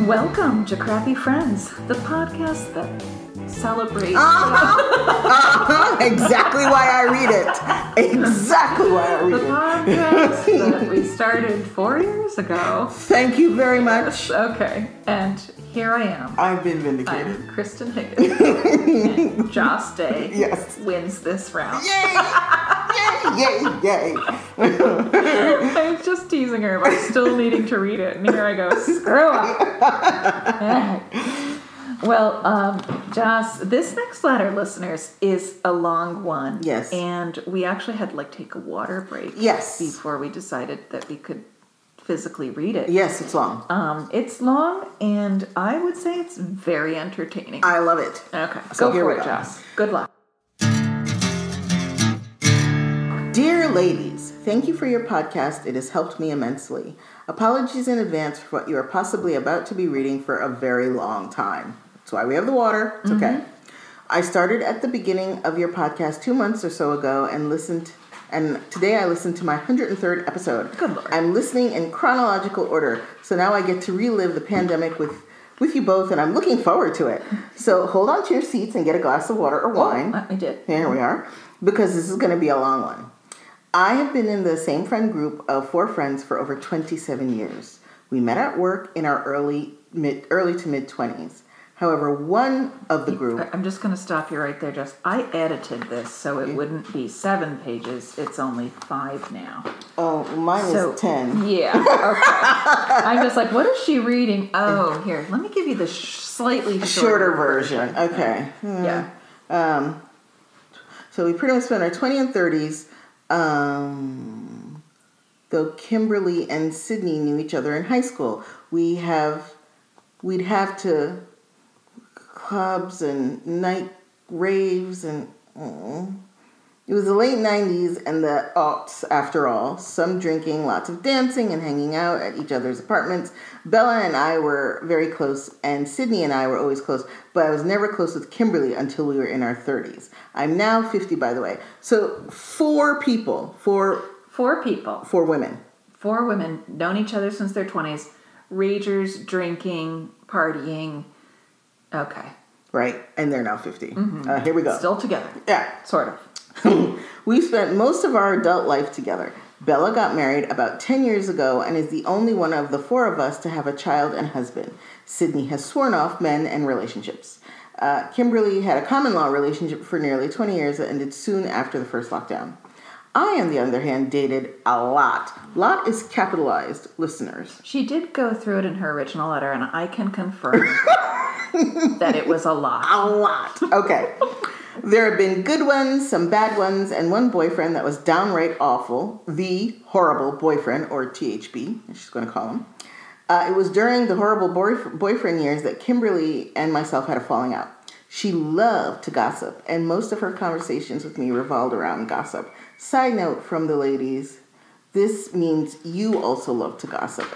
Welcome to Crappy Friends, the podcast that celebrates... Exactly why I read it. Exactly why I read the podcast that we started 4 years ago. Thank you very much. Okay, and here I am. I've been vindicated. I'm Kristen Higgins. And Joss Day wins this round. Yay! Yay, yay, yay. I was just teasing her about still needing to read it, and here I go, screw up. Well, Joss, this next letter, listeners, is a long one. Yes. And we actually had to take a water break. Yes. Before we decided that we could physically read it. Yes, it's long. It's long, and I would say it's very entertaining. I love it. Okay, so go for it, Joss. Good luck. Dear ladies, thank you for your podcast. It has helped me immensely. Apologies in advance for what you are possibly about to be reading for a very long time. That's why we have the water. It's okay. I started at the beginning of your podcast 2 months or so ago and today I listened to my 103rd episode. Good Lord. I'm listening in chronological order, so now I get to relive the pandemic with you both, and I'm looking forward to it. So hold on to your seats and get a glass of water or wine. I did. Here we are, because this is going to be a long one. I have been in the same friend group of 4 friends for over 27 years. We met at work in our early to mid-20s. However, one of the group... I'm just going to stop you right there, Jess. I edited this so it wouldn't be 7 pages. It's only 5 now. Oh, mine is 10. Yeah, okay. I'm just like, what is she reading? Oh, here, let me give you the slightly shorter version. Okay. Yeah. So we pretty much spent our 20s and 30s... though Kimberly and Sydney knew each other in high school, we'd have to clubs and night raves, and it was the late 90s and the aughts after all. Some drinking, lots of dancing and hanging out at each other's apartments. Bella and I were very close, and Sydney and I were always close, but I was never close with Kimberly until we were in our 30s. I'm now 50, by the way. So 4 people, 4 women. 4 women, known each other since their 20s, ragers, drinking, partying. Okay. Right, and they're now 50. Here we go. Still together. Yeah. Sort of. We spent most of our adult life together. Bella got married about 10 years ago and is the only one of the 4 of us to have a child and husband. Sydney has sworn off men and relationships. Kimberly had a common law relationship for nearly 20 years that ended soon after the first lockdown. I, on the other hand, dated a lot. Lot is capitalized, listeners. She did go through it in her original letter, and I can confirm that it was a lot. A lot. Okay. There have been good ones, some bad ones, and one boyfriend that was downright awful. The horrible boyfriend, or THB, as she's going to call him. It was during the horrible boyfriend years that Kimberly and myself had a falling out. She loved to gossip, and most of her conversations with me revolved around gossip. Side note from the ladies, this means you also love to gossip,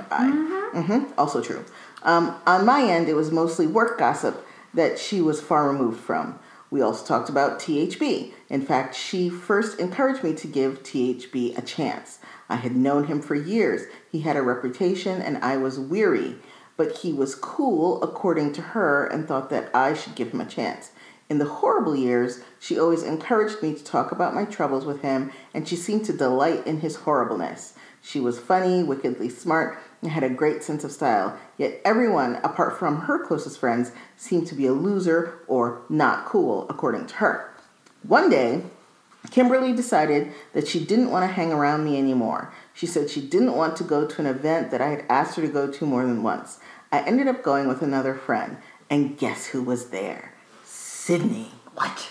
FYI. Also true. On my end, it was mostly work gossip that she was far removed from. We also talked about THB. In fact, she first encouraged me to give THB a chance. I had known him for years. He had a reputation, and I was weary. But he was cool, according to her, and thought that I should give him a chance. In the horrible years, she always encouraged me to talk about my troubles with him, and she seemed to delight in his horribleness. She was funny, wickedly smart, and had a great sense of style. Yet everyone, apart from her closest friends, seemed to be a loser or not cool, according to her. One day, Kimberly decided that she didn't want to hang around me anymore. She said she didn't want to go to an event that I had asked her to go to more than once. I ended up going with another friend, and guess who was there? Sydney. What?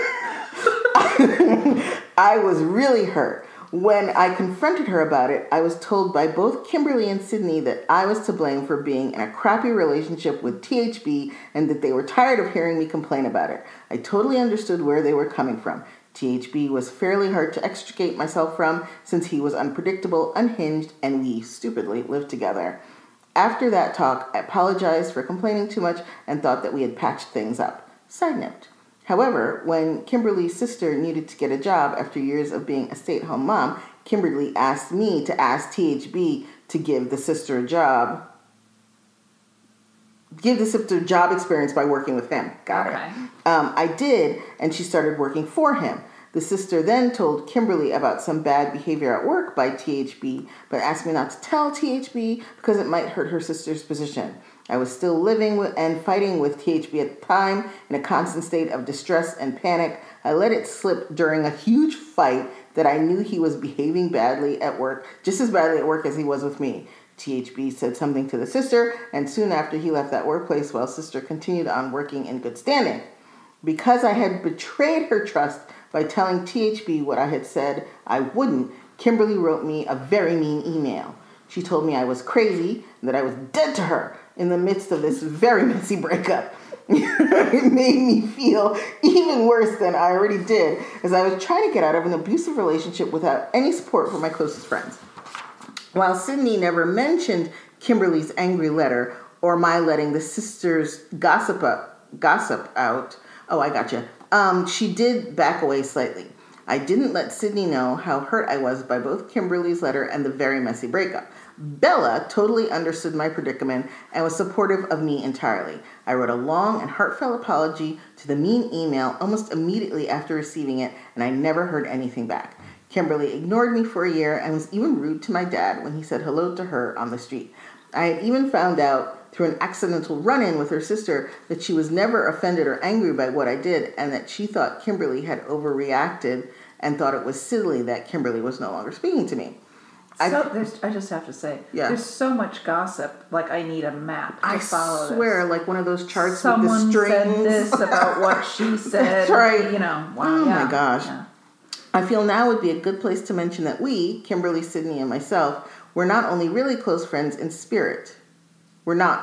I was really hurt. When I confronted her about it, I was told by both Kimberly and Sydney that I was to blame for being in a crappy relationship with THB and that they were tired of hearing me complain about it. I totally understood where they were coming from. THB was fairly hard to extricate myself from since he was unpredictable, unhinged, and we stupidly lived together. After that talk, I apologized for complaining too much and thought that we had patched things up. Side note. However, when Kimberly's sister needed to get a job after years of being a stay-at-home mom, Kimberly asked me to ask THB to give the sister a job. give the sister job experience by working with him. Got it. I did, and she started working for him. The sister then told Kimberly about some bad behavior at work by THB, but asked me not to tell THB because it might hurt her sister's position. I was still living with and fighting with THB at the time, in a constant state of distress and panic. I let it slip during a huge fight that I knew he was behaving badly at work, just as badly at work as he was with me. THB said something to the sister, and soon after he left that workplace while sister continued on working in good standing. Because I had betrayed her trust by telling THB what I had said I wouldn't, Kimberly wrote me a very mean email. She told me I was crazy and that I was dead to her in the midst of this very messy breakup. It made me feel even worse than I already did, as I was trying to get out of an abusive relationship without any support from my closest friends. While Sydney never mentioned Kimberly's angry letter or my letting the sisters gossip out, she did back away slightly. I didn't let Sydney know how hurt I was by both Kimberly's letter and the very messy breakup. Bella totally understood my predicament and was supportive of me entirely. I wrote a long and heartfelt apology to the mean email almost immediately after receiving it, and I never heard anything back. Kimberly ignored me for a year and was even rude to my dad when he said hello to her on the street. I had even found out through an accidental run-in with her sister that she was never offended or angry by what I did, and that she thought Kimberly had overreacted and thought it was silly that Kimberly was no longer speaking to me. I just have to say, there's so much gossip. Like, I need a map to follow. I swear, like one of those charts Someone with the strings. Said this about what she said. That's right. Wow. Oh my gosh. Yeah. I feel now would be a good place to mention that we, Kimberly, Sydney, and myself, were not only really close friends in spirit. We are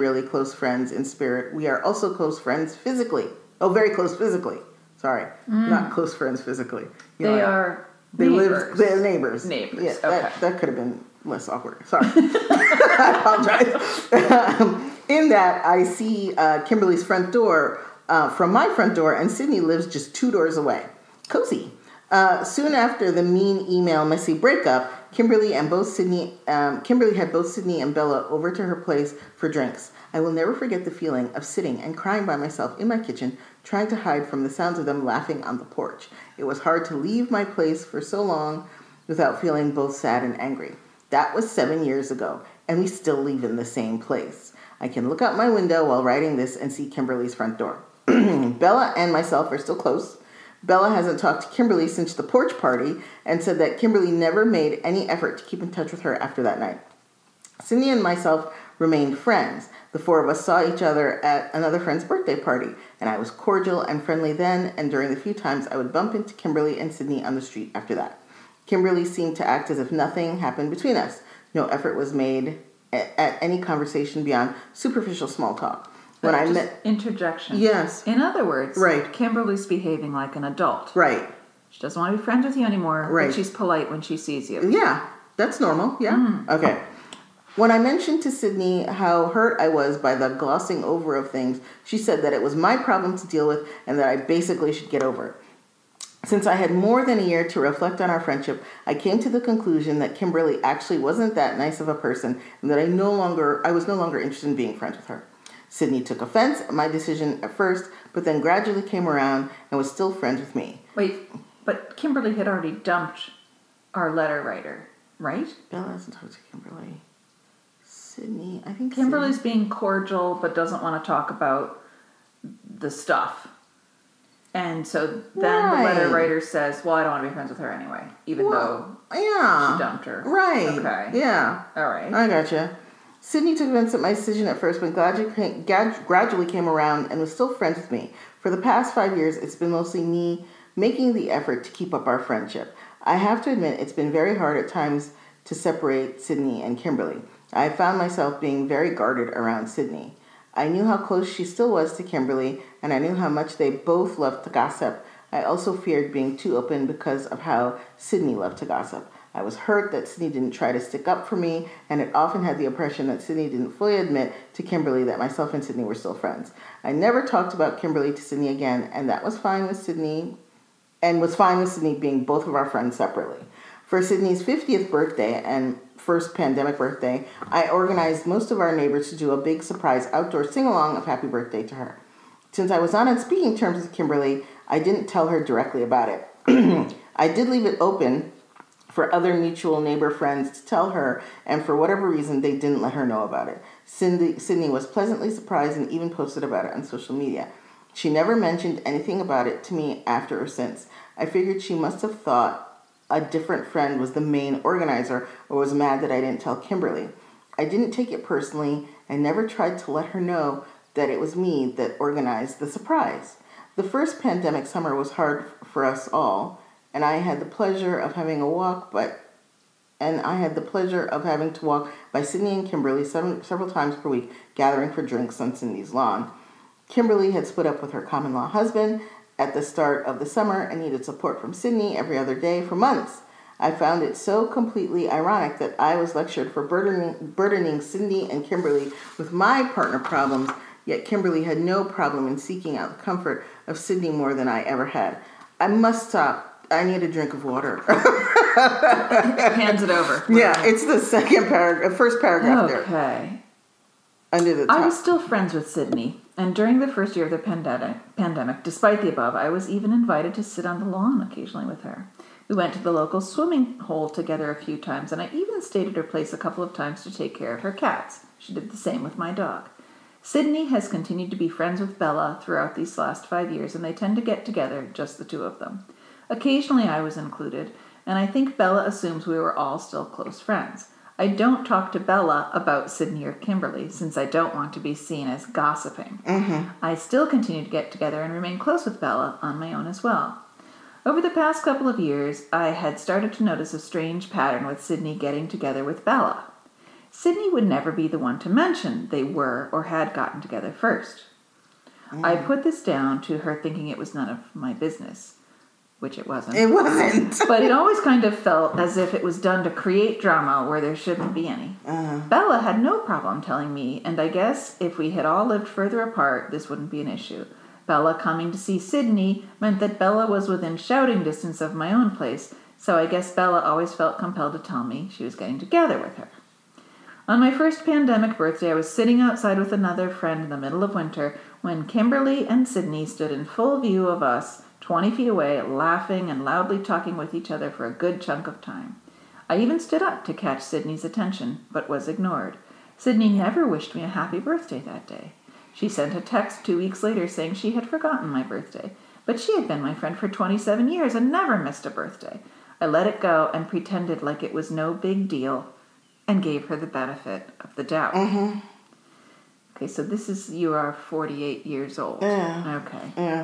also close friends physically. Oh, very close physically. Sorry. Not close friends physically. They're neighbors. Neighbors. Yeah, okay. That could have been less awkward. Sorry. I apologize. In that, I see Kimberly's front door from my front door, and Sydney lives just 2 doors away. Cozy. Soon after the mean email messy breakup, Kimberly had both Sydney and Bella over to her place for drinks. I will never forget the feeling of sitting and crying by myself in my kitchen, trying to hide from the sounds of them laughing on the porch. It was hard to leave my place for so long without feeling both sad and angry. That was 7 years ago, and we still live in the same place. I can look out my window while writing this and see Kimberly's front door. Bella and myself are still close. Bella hasn't talked to Kimberly since the porch party and said that Kimberly never made any effort to keep in touch with her after that night. Sydney and myself remained friends. The 4 of us saw each other at another friend's birthday party, and I was cordial and friendly then, and during the few times I would bump into Kimberly and Sydney on the street after that. Kimberly seemed to act as if nothing happened between us. No effort was made at any conversation beyond superficial small talk. When I met interjection. Yes. In other words, right. Kimberly's behaving like an adult. Right. She doesn't want to be friends with you anymore. Right. But she's polite when she sees you. Yeah, that's normal. Yeah. Okay. When I mentioned to Sydney how hurt I was by the glossing over of things, she said that it was my problem to deal with and that I basically should get over it. Since I had more than a year to reflect on our friendship, I came to the conclusion that Kimberly actually wasn't that nice of a person and that I was no longer interested in being friends with her. Sydney took offense at my decision at first, but then gradually came around and was still friends with me. Wait, but Kimberly had already dumped our letter writer, right? Bella hasn't talked to Kimberly. Sydney, I think Kimberly's being cordial but doesn't want to talk about the stuff. And so then the letter writer says, well, I don't want to be friends with her anyway, even though she dumped her. Right. Okay. Yeah. All right. I gotcha. Sydney took offense at my decision at first, but gradually came around and was still friends with me. For the past 5 years, it's been mostly me making the effort to keep up our friendship. I have to admit, it's been very hard at times to separate Sydney and Kimberly. I found myself being very guarded around Sydney. I knew how close she still was to Kimberly, and I knew how much they both loved to gossip. I also feared being too open because of how Sydney loved to gossip. I was hurt that Sydney didn't try to stick up for me, and had often had the impression that Sydney didn't fully admit to Kimberly that myself and Sydney were still friends. I never talked about Kimberly to Sydney again, and that was fine with Sydney, being both of our friends separately. For Sydney's 50th birthday and first pandemic birthday, I organized most of our neighbors to do a big surprise outdoor sing-along of happy birthday to her. Since I was on speaking terms with Kimberly, I didn't tell her directly about it. I did leave it open for other mutual neighbor friends to tell her, and for whatever reason, they didn't let her know about it. Sydney was pleasantly surprised and even posted about it on social media. She never mentioned anything about it to me after or since. I figured she must have thought a different friend was the main organizer or was mad that I didn't tell Kimberly. I didn't take it personally and never tried to let her know that it was me that organized the surprise. The first pandemic summer was hard for us all, and I had the pleasure of having to walk by Sydney and Kimberly several times per week, gathering for drinks on Sydney's lawn. Kimberly had split up with her common-law husband at the start of the summer and needed support from Sydney every other day for months. I found it so completely ironic that I was lectured for burdening Sydney and Kimberly with my partner problems, yet Kimberly had no problem in seeking out the comfort of Sydney more than I ever had. I must stop. I need a drink of water. Hands it over. Yeah, it's the first paragraph there. Okay. Under the top. I was still friends with Sydney, and during the first year of the pandemic, despite the above, I was even invited to sit on the lawn occasionally with her. We went to the local swimming hole together a few times, and I even stayed at her place a couple of times to take care of her cats. She did the same with my dog. Sydney has continued to be friends with Bella throughout these last 5 years, and they tend to get together, just the two of them. Occasionally I was included, and I think Bella assumes we were all still close friends. I don't talk to Bella about Sydney or Kimberly, since I don't want to be seen as gossiping. Mm-hmm. I still continue to get together and remain close with Bella on my own as well. Over the past couple of years, I had started to notice a strange pattern with Sydney getting together with Bella. Sydney would never be the one to mention they were or had gotten together first. I put this down to her thinking it was none of my business, which it wasn't. It wasn't. But it always kind of felt as if it was done to create drama where there shouldn't be any. Bella had no problem telling me, and I guess if we had all lived further apart, this wouldn't be an issue. Bella coming to see Sydney meant that Bella was within shouting distance of my own place, so I guess Bella always felt compelled to tell me she was getting together with her. On my first pandemic birthday, I was sitting outside with another friend in the middle of winter when Kimberly and Sydney stood in full view of us, 20 feet away, laughing and loudly talking with each other for a good chunk of time. I even stood up to catch Sydney's attention, but was ignored. Sydney never wished me a happy birthday that day. She sent a text 2 weeks later saying she had forgotten my birthday, but she had been my friend for 27 years and never missed a birthday. I let it go and pretended like it was no big deal and gave her the benefit of the doubt. Mm-hmm. Okay, so you are 48 years old. Yeah. Okay. Yeah.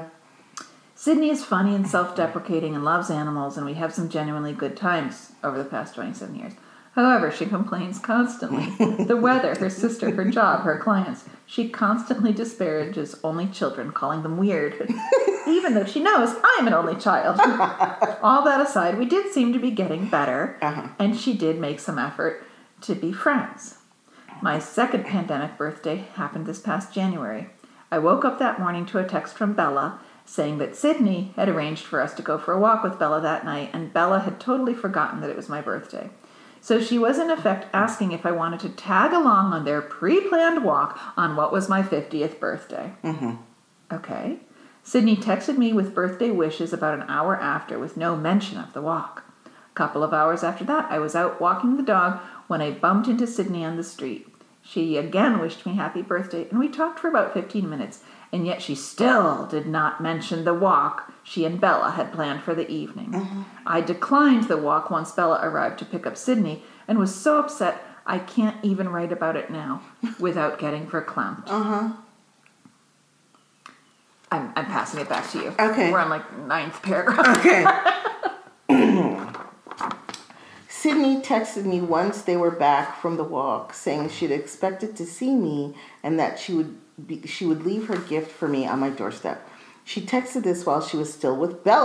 Sydney is funny and self-deprecating and loves animals, and we have some genuinely good times over the past 27 years. However, she complains constantly. The weather, her sister, her job, her clients. She constantly disparages only children, calling them weird, even though she knows I am an only child. All that aside, we did seem to be getting better, and she did make some effort to be friends. My second pandemic birthday happened this past January. I woke up that morning to a text from Bella saying that Sydney had arranged for us to go for a walk with Bella that night, and Bella had totally forgotten that it was my birthday. So she was in effect asking if I wanted to tag along on their pre-planned walk on what was my 50th birthday. Mm-hmm. Okay. Sydney texted me with birthday wishes about an hour after with no mention of the walk. A couple of hours after that, I was out walking the dog when I bumped into Sydney on the street. She again wished me happy birthday, and we talked for about 15 minutes, and yet she still did not mention the walk she and Bella had planned for the evening. Mm-hmm. I declined the walk once Bella arrived to pick up Sydney and was so upset I can't even write about it now without getting verklempt. I'm passing it back to you. Okay. We're on like 9th paragraph. Okay. Sydney texted me once they were back from the walk, saying she'd expected to see me and that she would leave her gift for me on my doorstep. She texted this while she was still with Bella! !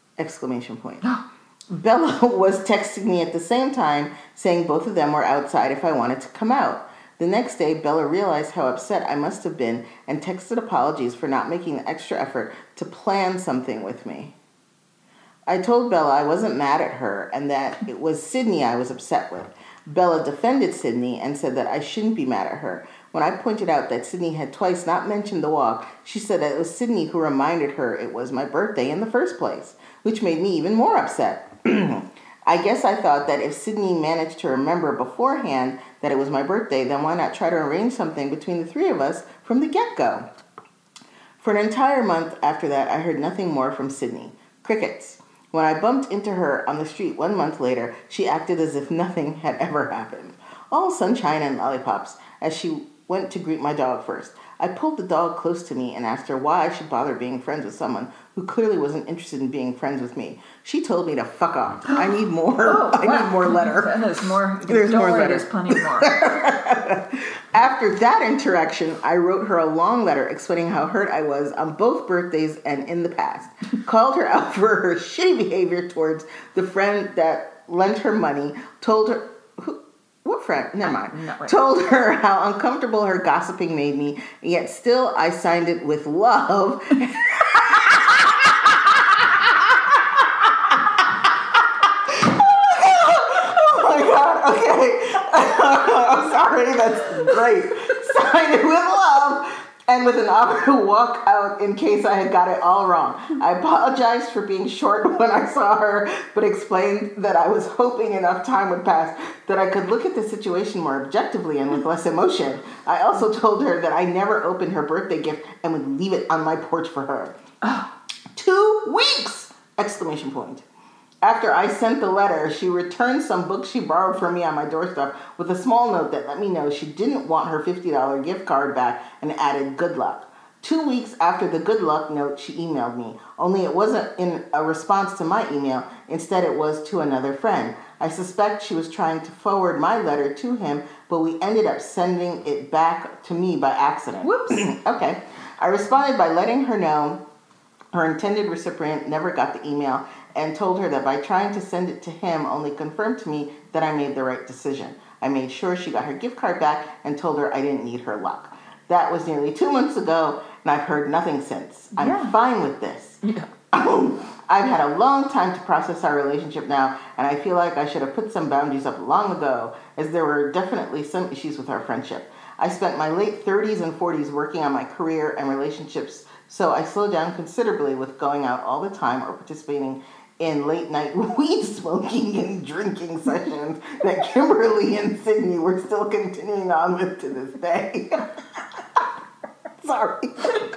Bella was texting me at the same time, saying both of them were outside if I wanted to come out. The next day, Bella realized how upset I must have been and texted apologies for not making the extra effort to plan something with me. I told Bella I wasn't mad at her and that it was Sydney I was upset with. Bella defended Sydney and said that I shouldn't be mad at her. When I pointed out that Sydney had twice not mentioned the walk, she said that it was Sydney who reminded her it was my birthday in the first place, which made me even more upset. I guess I thought that if Sydney managed to remember beforehand that it was my birthday, then why not try to arrange something between the three of us from the get-go? For an entire month after that, I heard nothing more from Sydney. Crickets. When I bumped into her on the street 1 month later, she acted as if nothing had ever happened. All sunshine and lollipops, as she went to greet my dog first. I pulled the dog close to me and asked her why I should bother being friends with someone who clearly wasn't interested in being friends with me. She told me to fuck off. I need more. Need more letter. And there's more. There's Don't more worry, letter. there's plenty more. After that interaction, I wrote her a long letter explaining how hurt I was on both birthdays and in the past. Called her out for her shitty behavior towards the friend that lent her money. Told her... What friend? Never mind. No, Told her how uncomfortable her gossiping made me, yet still I signed it with love. Oh my God. Okay. I'm sorry. That's great. Signed it with love and with an offer to walk out in case I had got it all wrong. I apologized for being short when I saw her, but explained that I was hoping enough time would pass that I could look at the situation more objectively and with less emotion. I also told her that I never opened her birthday gift and would leave it on my porch for her. 2 weeks! Exclamation point. After I sent the letter, she returned some books she borrowed from me on my doorstep with a small note that let me know she didn't want her $50 gift card back and added good luck. 2 weeks after the good luck note, she emailed me. Only it wasn't in a response to my email. Instead, it was to another friend. I suspect she was trying to forward my letter to him, but we ended up sending it back to me by accident. Whoops. Okay. I responded by letting her know her intended recipient never got the email and told her that by trying to send it to him only confirmed to me that I made the right decision. I made sure she got her gift card back and told her I didn't need her luck. That was nearly 2 months ago, and I've heard nothing since. I'm fine with this. Yeah. I've had a long time to process our relationship now, and I feel like I should have put some boundaries up long ago, as there were definitely some issues with our friendship. I spent my late 30s and 40s working on my career and relationships, so I slowed down considerably with going out all the time or participating in late-night weed smoking and drinking sessions that Kimberly and Sydney were still continuing on with to this day. Sorry.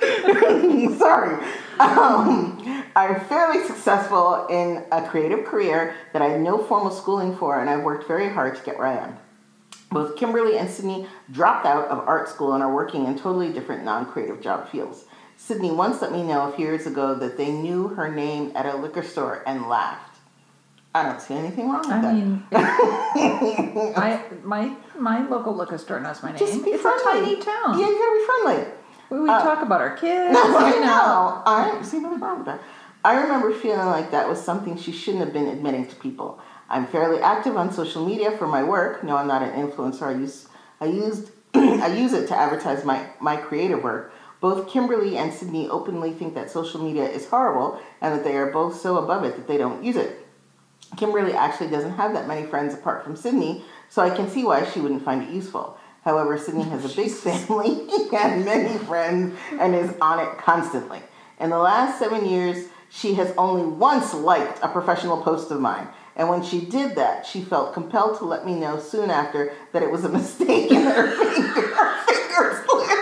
I'm fairly successful in a creative career that I had no formal schooling for, and I've worked very hard to get where I am. Both Kimberly and Sydney dropped out of art school and are working in totally different non-creative job fields. Sydney once let me know a few years ago that they knew her name at a liquor store and laughed. I don't see anything wrong with that. My local liquor store knows my name. Just be it's friendly. a tiny town. Yeah, you gotta be friendly. We talk about our kids. No, I know. I don't see nothing wrong with that. I remember feeling like that was something she shouldn't have been admitting to people. I'm fairly active on social media for my work. No, I'm not an influencer. I use it to advertise my creative work. Both Kimberly and Sydney openly think that social media is horrible and that they are both so above it that they don't use it. Kimberly actually doesn't have that many friends apart from Sydney, so I can see why she wouldn't find it useful. However, Sydney has a big family and many friends and is on it constantly. In the last 7 years, she has only once liked a professional post of mine. And when she did that, she felt compelled to let me know soon after that it was a mistake and her finger slipped.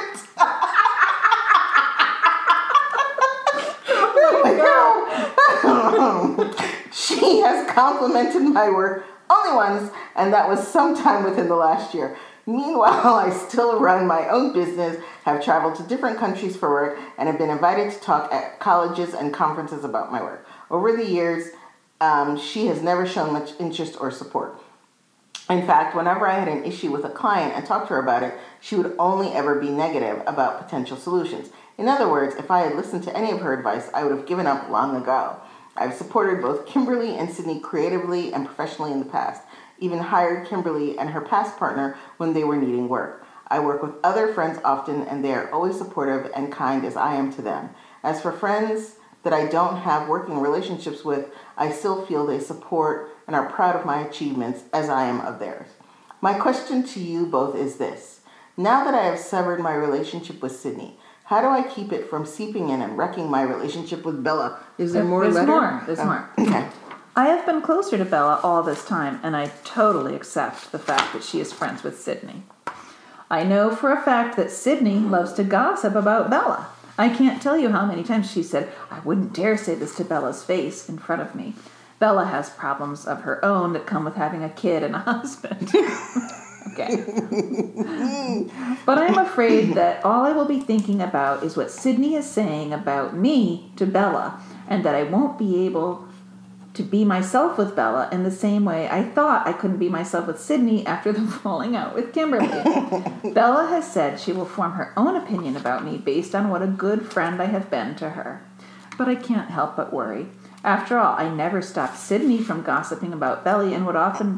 She has complimented my work only once, and that was sometime within the last year. Meanwhile, I still run my own business, have traveled to different countries for work, and have been invited to talk at colleges and conferences about my work. Over the years, she has never shown much interest or support. In fact, whenever I had an issue with a client and talked to her about it, she would only ever be negative about potential solutions. In other words, if I had listened to any of her advice, I would have given up long ago. I've supported both Kimberly and Sydney creatively and professionally in the past, even hired Kimberly and her past partner when they were needing work. I work with other friends often, and they are always supportive and kind as I am to them. As for friends that I don't have working relationships with, I still feel they support and are proud of my achievements as I am of theirs. My question to you both is this. Now that I have severed my relationship with Sydney, how do I keep it from seeping in and wrecking my relationship with Bella? Is there more letter? There's more. Okay. I have been closer to Bella all this time, and I totally accept the fact that she is friends with Sydney. I know for a fact that Sydney loves to gossip about Bella. I can't tell you how many times she said, I wouldn't dare say this to Bella's face in front of me. Bella has problems of her own that come with having a kid and a husband. Okay. But I'm afraid that all I will be thinking about is what Sydney is saying about me to Bella, and that I won't be able to be myself with Bella in the same way I thought I couldn't be myself with Sydney after the falling out with Kimberly. Bella has said she will form her own opinion about me based on what a good friend I have been to her. But I can't help but worry. After all, I never stopped Sydney from gossiping about Bella and would often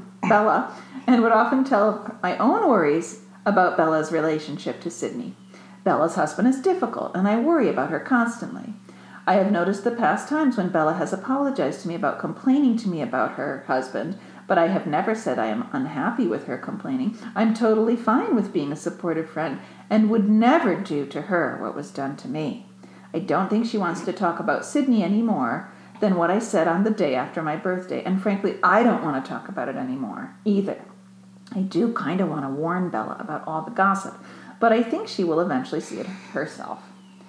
tell my own worries about Bella's relationship to Sydney. Bella's husband is difficult, and I worry about her constantly. I have noticed the past times when Bella has apologized to me about complaining to me about her husband, but I have never said I am unhappy with her complaining. I'm totally fine with being a supportive friend and would never do to her what was done to me. I don't think she wants to talk about Sydney anymore than what I said on the day after my birthday, and frankly, I don't want to talk about it anymore either. I do kind of want to warn Bella about all the gossip, but I think she will eventually see it herself.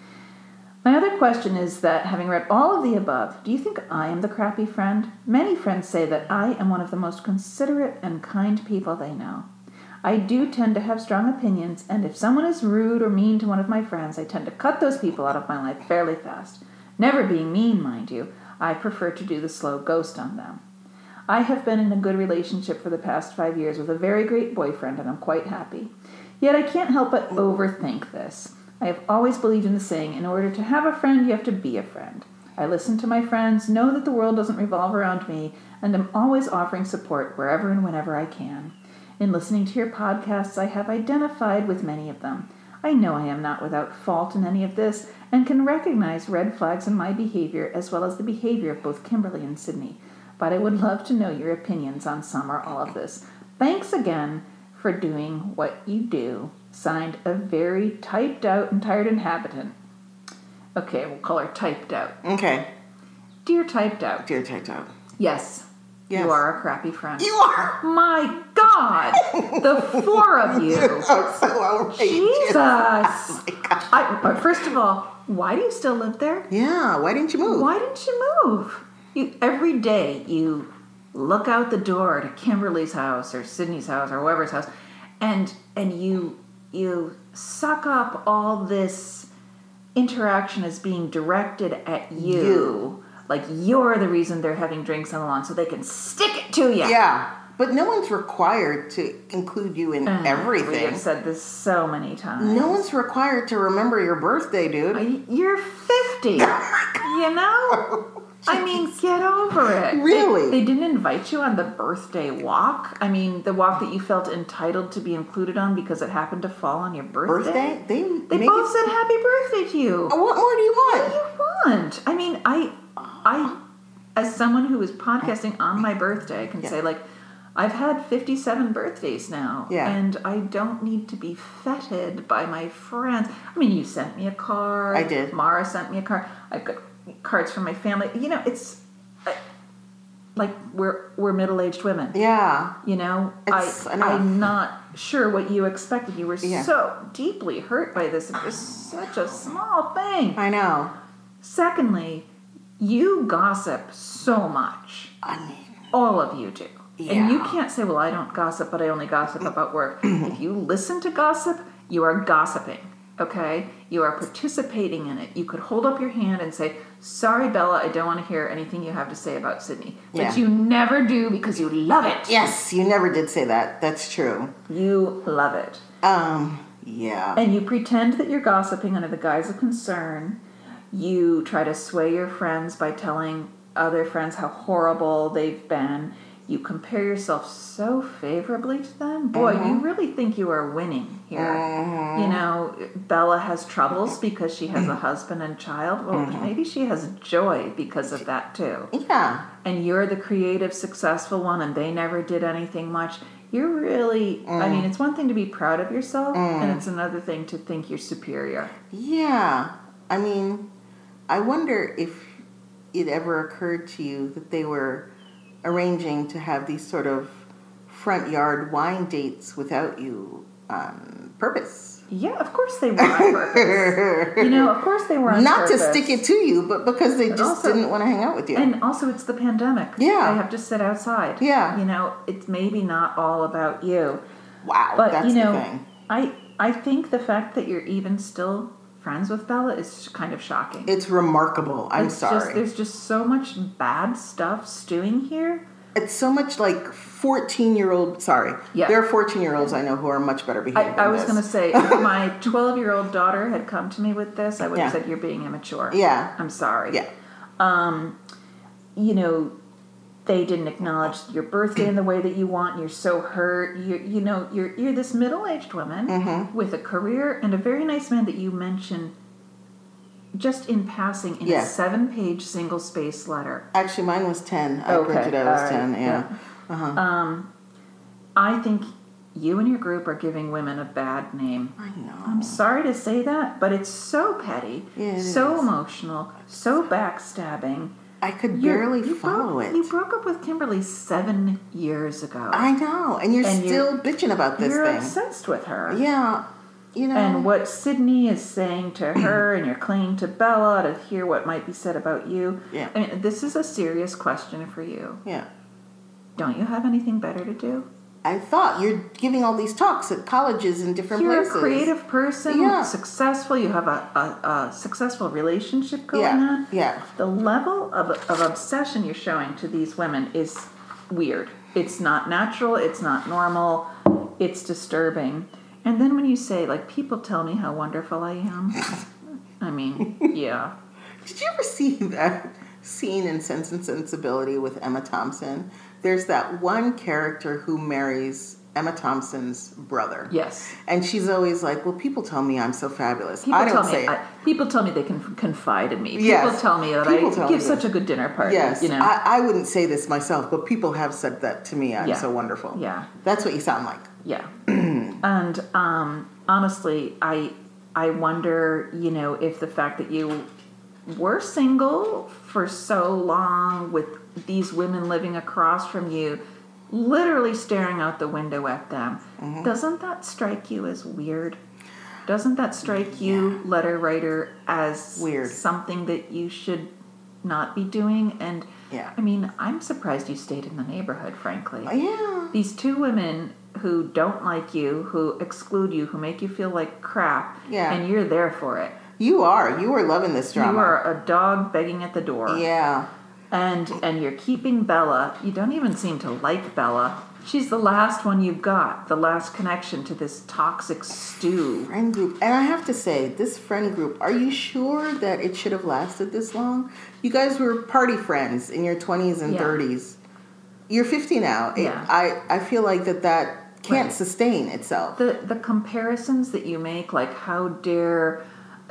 My other question is that, having read all of the above, do you think I am the crappy friend? Many friends say that I am one of the most considerate and kind people they know. I do tend to have strong opinions, and if someone is rude or mean to one of my friends, I tend to cut those people out of my life fairly fast. Never being mean, mind you. I prefer to do the slow ghost on them. I have been in a good relationship for the past 5 years with a very great boyfriend, and I'm quite happy. Yet I can't help but overthink this. I have always believed in the saying, in order to have a friend, you have to be a friend. I listen to my friends, know that the world doesn't revolve around me, and am always offering support wherever and whenever I can. In listening to your podcasts, I have identified with many of them. I know I am not without fault in any of this, and can recognize red flags in my behavior as well as the behavior of both Kimberly and Sydney. But I would love to know your opinions on some or all of this. Thanks again for doing what you do. Signed, a very typed out and tired inhabitant. Okay, we'll call her Typed Out. Okay. Dear Typed Out. Dear Typed Out. Yes. Yes. You are a crappy friend. You are! My God! The four of you. I'm so outrageous. Jesus! Oh my God. But first of all, why do you still live there? Yeah, why didn't you move? Why didn't you move? Every day you look out the door to Kimberly's house or Sydney's house or whoever's house, and you suck up all this interaction as being directed at you. Like you're the reason they're having drinks on the lawn, so they can stick it to you. Yeah, but no one's required to include you in everything. We have said this so many times. No one's required to remember your birthday, dude. You're 50. You know? I mean, get over it. Really? They didn't invite you on the birthday walk? I mean, the walk that you felt entitled to be included on because it happened to fall on your birthday? They both said happy birthday to you. What more do you want? What do you want? I mean, I as someone who is podcasting on my birthday, can say, like, I've had 57 birthdays now, and I don't need to be feted by my friends. I mean, you sent me a card. I did. Mara sent me a card. I've got cards from my family. You know, it's like we're middle-aged women. Yeah. You know, I'm not sure what you expected. You were so deeply hurt by this. It was such a small thing. I know. Secondly, you gossip so much. I mean, all of you do. Yeah. And you can't say, well, I don't gossip, but I only gossip about work. If you listen to gossip, you are gossiping, okay? You are participating in it. You could hold up your hand and say, sorry, Bella, I don't want to hear anything you have to say about Sydney. But you never do because you love it. Yes, you never did say that. That's true. You love it. Yeah. And you pretend that you're gossiping under the guise of concern. You try to sway your friends by telling other friends how horrible they've been. You compare yourself so favorably to them. Boy, you really think you are winning here. You know, Bella has troubles because she has a husband and child. Well, maybe she has joy because of that too. Yeah. And you're the creative, successful one, and they never did anything much. You're really, I mean, it's one thing to be proud of yourself, and it's another thing to think you're superior. Yeah. I mean, I wonder if it ever occurred to you that they were arranging to have these sort of front yard wine dates without you on purpose. Yeah, of course they were on purpose. Of course they were on Not purpose. to stick it to you, but because they just didn't want to hang out with you. And also, it's the pandemic. Yeah. I have to sit outside. Yeah. It's maybe not all about you. Wow, But, that's the thing. I think the fact that you're even still friends with Bella is kind of shocking. It's remarkable. I'm sorry. There's just so much bad stuff stewing here. It's so much like 14-year-old. Sorry. Yeah. There are 14-year-olds I know who are much better behaved than I was this. going to say, if my 12-year-old daughter had come to me with this, I would have said, you're being immature. Yeah. I'm sorry. Yeah. They didn't acknowledge your birthday in the way that you want. And you're so hurt. You're this middle-aged woman with a career and a very nice man that you mentioned just in passing in a 7-page single-space letter. Actually, mine was 10. I printed out as 10. Yeah. I think you and your group are giving women a bad name. I know. I'm sorry to say that, but it's so petty, so emotional, so backstabbing. I could barely follow it. You broke up with Kimberly 7 years ago. I know, and you're still bitching about this thing. You're thing. obsessed with her. Yeah, And what Sydney is saying to her, and you're clinging to Bella to hear what might be said about you. Yeah. I mean, this is a serious question for you. Yeah. Don't you have anything better to do? I thought you're giving all these talks at colleges in different places. You're a creative person, successful. You have a successful relationship going on. Yeah. The level of obsession you're showing to these women is weird. It's not natural. It's not normal. It's disturbing. And then when you say, like, people tell me how wonderful I am, I mean, yeah. Did you ever see that scene in Sense and Sensibility with Emma Thompson? There's that one character who marries Emma Thompson's brother. Yes. And she's always like, well, people tell me I'm so fabulous. People tell me they can confide in me. People Yes. tell me that I give such a good dinner party. Yes. You know? I wouldn't say this myself, but people have said that to me. I'm so wonderful. Yeah. That's what you sound like. Yeah. And honestly, I wonder, if the fact that you were single for so long with these women living across from you, literally staring out the window at them, doesn't that strike you as weird? Doesn't that strike you, letter writer, as weird, something that you should not be doing? And I mean, I'm surprised you stayed in the neighborhood, frankly. Yeah. These two women who don't like you, who exclude you, who make you feel like crap, and you're there for it. You are loving this drama. You are a dog begging at the door. Yeah. And you're keeping Bella. You don't even seem to like Bella. She's the last one you've got, the last connection to this toxic stew. Friend group. And I have to say, this friend group, are you sure that it should have lasted this long? You guys were party friends in your 20s and 30s. You're 50 now. Yeah. I feel like that can't sustain itself. The comparisons that you make, like how dare...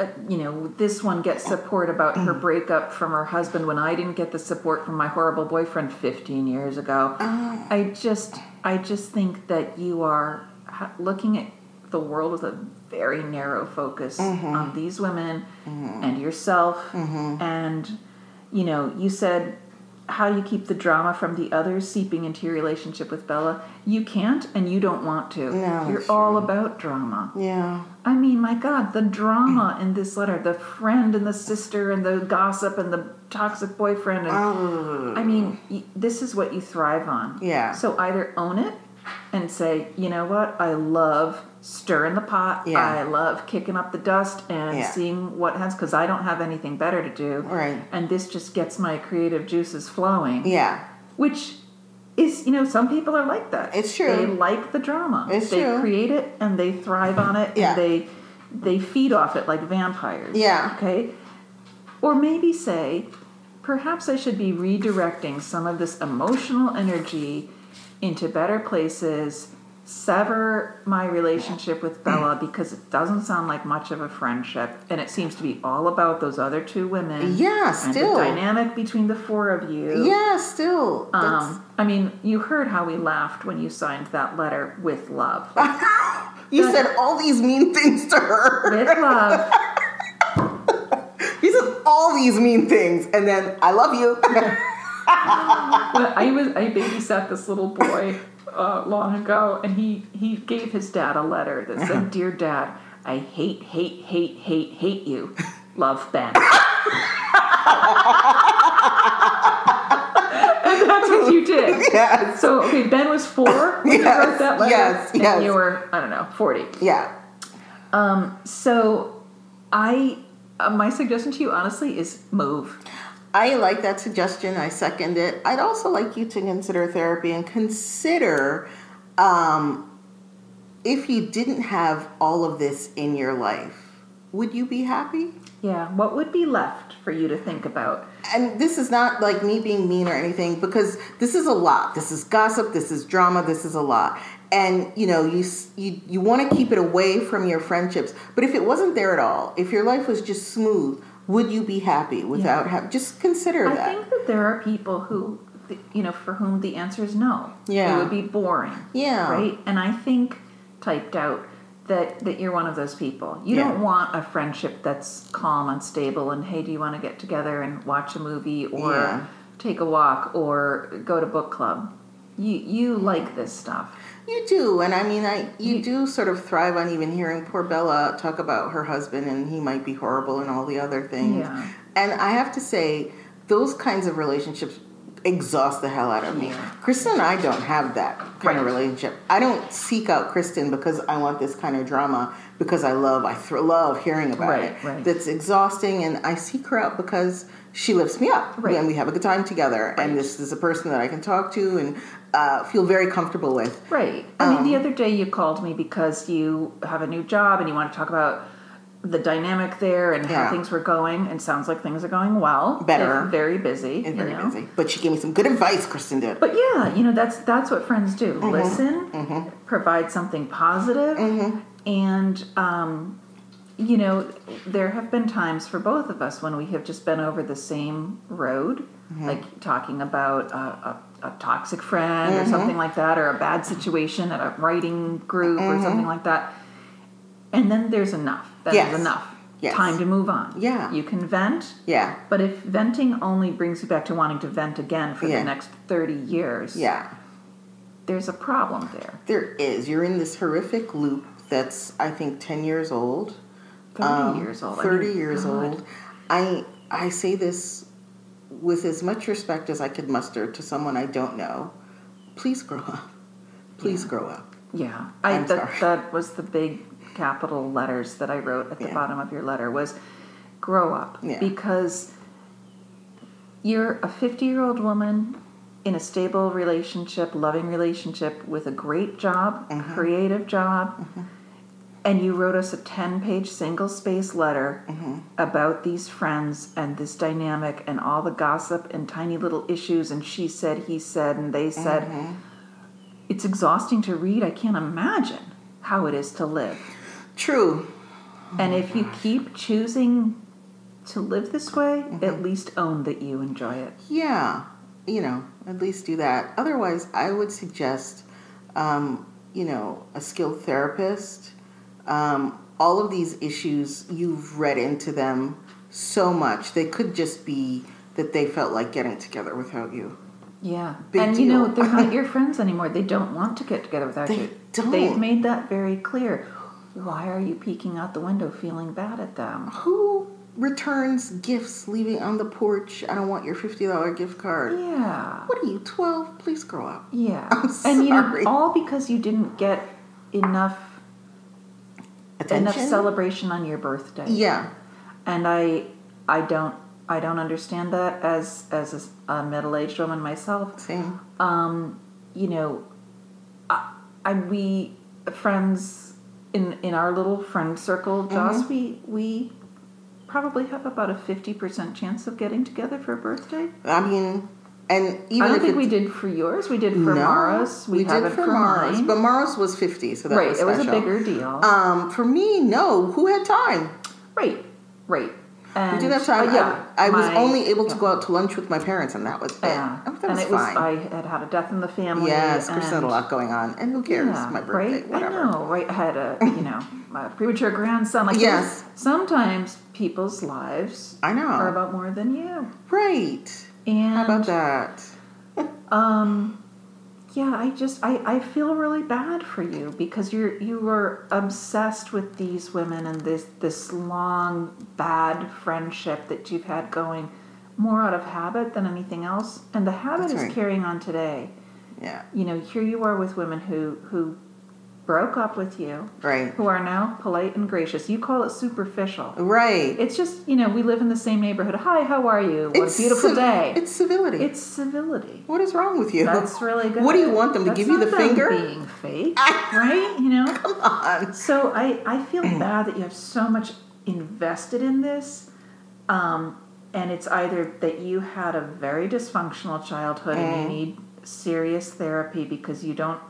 this one gets support about her breakup from her husband when I didn't get the support from my horrible boyfriend 15 years ago. I just think that you are looking at the world with a very narrow focus on these women and yourself. And, you said, how do you keep the drama from the others seeping into your relationship with Bella? You can't, and you don't want to. No, you're all about drama. Yeah. I mean, my God, the drama in this letter, the friend and the sister and the gossip and the toxic boyfriend. And, I mean, this is what you thrive on. Yeah. So either own it and say, you know what, I love stirring the pot. Yeah. I love kicking up the dust and seeing what happens, because I don't have anything better to do. Right. And this just gets my creative juices flowing. Yeah. Which is, some people are like that. It's true. They like the drama. It's they true. create it and they thrive on it. Yeah. And they feed off it like vampires. Yeah. Okay? Or maybe say, perhaps I should be redirecting some of this emotional energy into better places sever my relationship with Bella because it doesn't sound like much of a friendship, and it seems to be all about those other two women. Yeah, and still. the dynamic between the four of you. Yeah, still. I mean, you heard how we laughed when you signed that letter with love. You said all these mean things to her. With love. You said all these mean things, and then I love you. I babysat this little boy long ago, and he gave his dad a letter that said, "Dear Dad, I hate you. Love, Ben." And that's what you did. Yes. So, okay, Ben was 4 when you wrote that letter. Yes. And you were, I don't know, 40. Yeah. So my suggestion to you, honestly, is move. I like that suggestion. I second it. I'd also like you to consider therapy and consider if you didn't have all of this in your life, would you be happy? Yeah. What would be left for you to think about? And this is not like me being mean or anything, because this is a lot. This is gossip. This is drama. This is a lot. And, you know, you want to keep it away from your friendships. But if it wasn't there at all, if your life was just smooth, would you be happy without having... Just consider that. I think that there are people who, you know, for whom the answer is no. Yeah. It would be boring. Yeah. Right? And I think, typed out, that you're one of those people. You don't want a friendship that's calm, unstable, and, hey, do you want to get together and watch a movie or take a walk or go to book club? You like this stuff. You do, and I mean, you do sort of thrive on even hearing poor Bella talk about her husband and he might be horrible and all the other things. Yeah. And I have to say, those kinds of relationships exhaust the hell out of me. Yeah. Kristen and I don't have that kind of relationship. I don't seek out Kristen because I want this kind of drama, because I love hearing about it. Right. That's exhausting, and I seek her out because she lifts me up. Right. And we have a good time together, and this is a person that I can talk to and feel very comfortable with. Right. I mean, the other day you called me because you have a new job and you want to talk about the dynamic there and how things were going, and sounds like things are going well. Better. Very busy. And very busy. But she gave me some good advice, Kristen did. But yeah, you know, that's what friends do. Listen, provide something positive, and you know, there have been times for both of us when we have just been over the same road, like talking about a toxic friend or something like that, or a bad situation at a writing group or something like that. And then there's enough. That is enough. Yes. Time to move on. Yeah. You can vent. Yeah. But if venting only brings you back to wanting to vent again for the next 30 years, there's a problem there. There is. You're in this horrific loop that's, I think, 10 years old. 30 years old. 30 years old. I say this with as much respect as I could muster to someone I don't know. Please grow up. Please grow up. Yeah. I'm sorry. That was the big capital letters that I wrote at the bottom of your letter was grow up. Yeah. Because you're a 50-year-old woman in a stable relationship, loving relationship with a great job, a creative job, and you wrote us a 10-page single-space letter about these friends and this dynamic and all the gossip and tiny little issues and she said, he said, and they said. It's exhausting to read. I can't imagine how it is to live. True. And if you keep choosing to live this way, at least own that you enjoy it. Yeah. You know, at least do that. Otherwise, I would suggest, you know, a skilled therapist. All of these issues, you've read into them so much. They could just be that they felt like getting together without you. Yeah. Big and, deal. you know, they're not your friends anymore. They don't want to get together without you. Don't. They've made that very clear. Why are you peeking out the window feeling bad at them? Who returns gifts leaving on the porch? I don't want your $50 gift card. Yeah. What are you, 12? Please grow up. Yeah. I'm And, you know, sorry. all because you didn't get enough Attention? celebration on your birthday. Yeah. And I don't understand that as a middle-aged woman myself. Same. You know, we friends in our little friend circle, Joss, we probably have about a 50% chance of getting together for a birthday. I mean, And even I don't if think we did for yours. We did for Mara's. We did for Mara's, mine. but Mara's was 50, so that right, was it special. was a bigger deal. For me, no. Who had time? Right. And, we didn't have time. I was only able to go out to lunch with my parents, and that was it. Yeah. That was fine. I had a death in the family. Yes, Chris had a lot going on, and who cares? Yeah, My birthday, right? whatever. I know, right? I had a premature grandson. Like, yes. Sometimes people's lives are about more than you. Right. And how about that? Yeah, I feel really bad for you because you were obsessed with these women and this long bad friendship that you've had going more out of habit than anything else, and the habit is carrying on today. Yeah. Here you are with women who broke up with you, right? Who are now polite and gracious. You call it superficial, right? It's just we live in the same neighborhood. Hi, how are you? What a beautiful day. It's civility. It's civility. What is wrong with you? That's really good. What do you want them to give you the finger? Being fake, right? Come on. So I feel bad that you have so much invested in this, and it's either that you had a very dysfunctional childhood and you need serious therapy because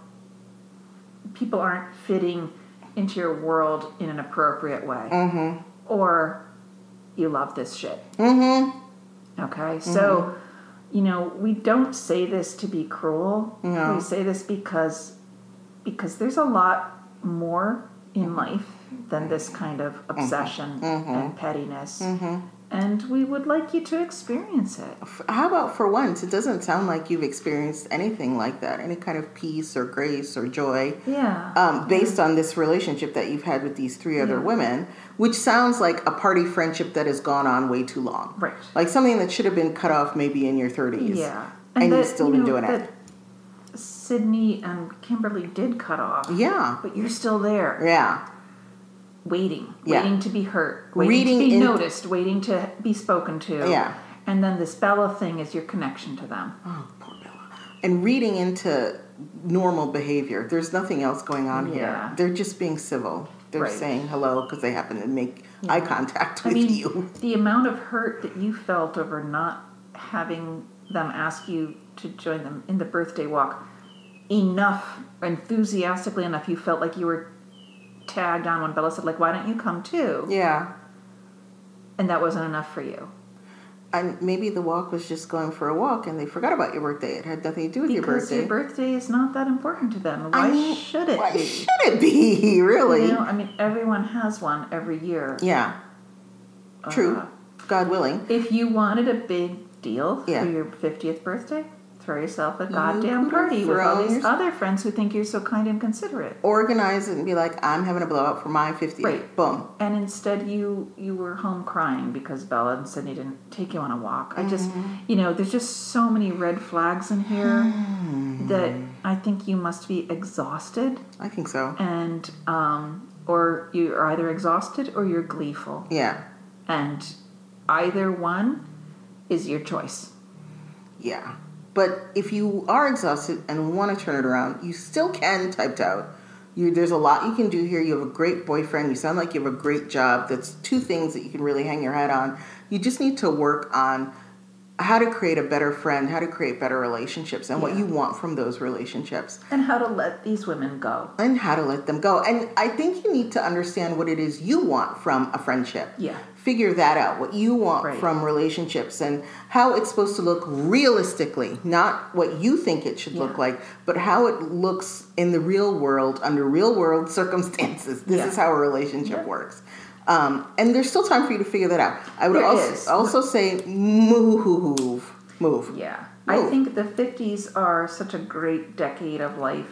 people aren't fitting into your world in an appropriate way, or you love this shit. Okay, so we don't say this to be cruel. No. We say this because there's a lot more in life than this kind of obsession and pettiness. And we would like you to experience it. How about for once? It doesn't sound like you've experienced anything like that. Any kind of peace or grace or joy. Yeah. Based on this relationship that you've had with these 3 other women, which sounds like a party friendship that has gone on way too long. Right. Like something that should have been cut off maybe in your 30s. Yeah. And you've still been doing it. Sydney and Kimberly did cut off. Yeah. But you're still there. Yeah. Waiting to be heard, waiting to be noticed, waiting to be spoken to. Yeah. And then this Bella thing is your connection to them. Oh, poor Bella. And reading into normal behavior. There's nothing else going on here. They're just being civil. They're saying hello because they happen to make eye contact with you. The amount of hurt that you felt over not having them ask you to join them in the birthday walk enthusiastically enough, you felt like you were tagged on when Bella said, why don't you come too? Yeah. And that wasn't enough for you. And maybe the walk was just going for a walk and they forgot about your birthday. It had nothing to do with your birthday. Because your birthday is not that important to them. Why should it be? Why should it be, really? Everyone has one every year. Yeah. True. God willing. If you wanted a big deal for your 50th birthday, throw yourself a goddamn party with all these other friends who think you're so kind and considerate. Organize it and be like, I'm having a blowout for my 50th. Right. Boom. And instead you were home crying because Bella and Sydney didn't take you on a walk. I just, there's just so many red flags in here that I think you must be exhausted. I think so. And, or you're either exhausted or you're gleeful. Yeah. And either one is your choice. Yeah. But if you are exhausted and want to turn it around, you still can type out. There's a lot you can do here. You have a great boyfriend. You sound like you have a great job. That's 2 things that you can really hang your hat on. You just need to work on how to create a better friend, how to create better relationships, and what you want from those relationships. And how to let these women go. And how to let them go. And I think you need to understand what it is you want from a friendship. Yeah. Figure that out, what you want from relationships and how it's supposed to look realistically, not what you think it should look like, but how it looks in the real world under real world circumstances. This is how a relationship works. And there's still time for you to figure that out. I would also say move. Yeah. I think the 50s are such a great decade of life.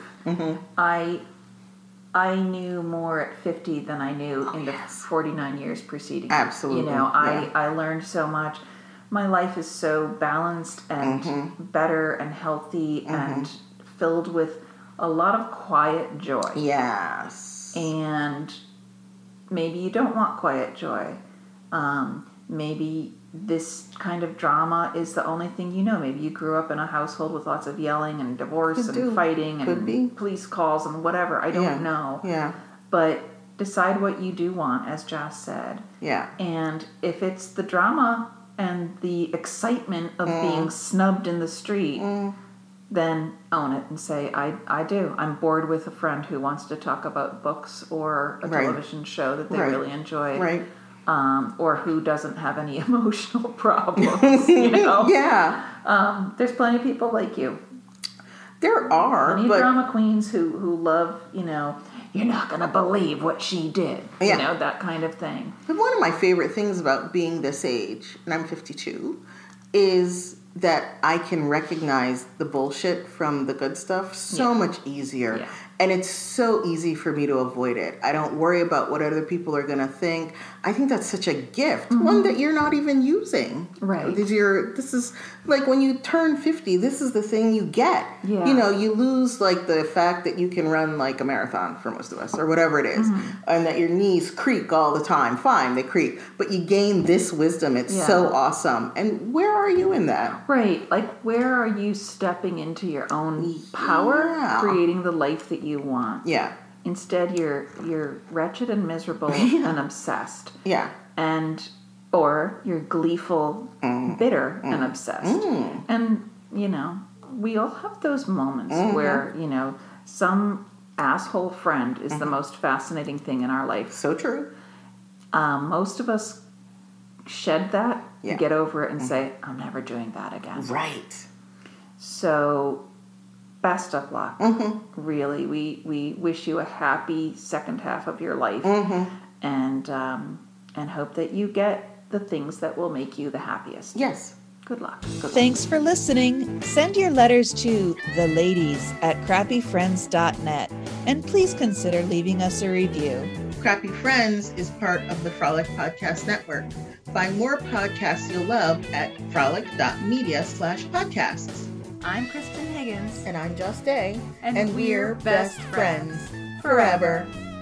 I knew more at 50 than I knew in the 49 years preceding. Absolutely. I learned so much. My life is so balanced and better and healthy and filled with a lot of quiet joy. Yes. And maybe you don't want quiet joy. Maybe this kind of drama is the only thing you know. Maybe you grew up in a household with lots of yelling and divorce and fighting and police calls and whatever. I don't know. Yeah. But decide what you do want, as Joss said. Yeah. And if it's the drama, and the excitement of being snubbed in the street, then own it and say, I do. I'm bored with a friend who wants to talk about books or a television show that they really enjoy. Right. Or who doesn't have any emotional problems, you know? Yeah. There's plenty of people like you. There are, Plenty but of drama queens who love, you know, you're not going to believe what she did. You know, that kind of thing. But one of my favorite things about being this age, and I'm 52, is that I can recognize the bullshit from the good stuff so much easier. Yeah. And it's so easy for me to avoid it. I don't worry about what other people are going to think. I think that's such a gift, one that you're not even using. Right. This is like when you turn 50, this is the thing you get. Yeah. You know, you lose like the fact that you can run like a marathon for most of us or whatever it is, and that your knees creak all the time. Fine, they creak, but you gain this wisdom. It's so awesome. And where are you in that? Right. Like, where are you stepping into your own power, creating the life that you want? Yeah. Instead, you're wretched and miserable and obsessed. Yeah. Or you're gleeful, bitter, and obsessed. And, you know, we all have those moments where, you know, some asshole friend is the most fascinating thing in our life. So true. Most of us shed that, get over it, and say, I'm never doing that again. Right. So, best of luck. Really, we wish you a happy second half of your life, and hope that you get the things that will make you the happiest. Yes. Good luck. Thanks for listening. Send your letters to theladies@crappyfriends.net, and please consider leaving us a review. Crappy Friends is part of the Frolic Podcast Network. Find more podcasts you'll love at frolic.media/podcasts. I'm Kristen Higgins. And I'm Just Day. And we're best friends. Forever.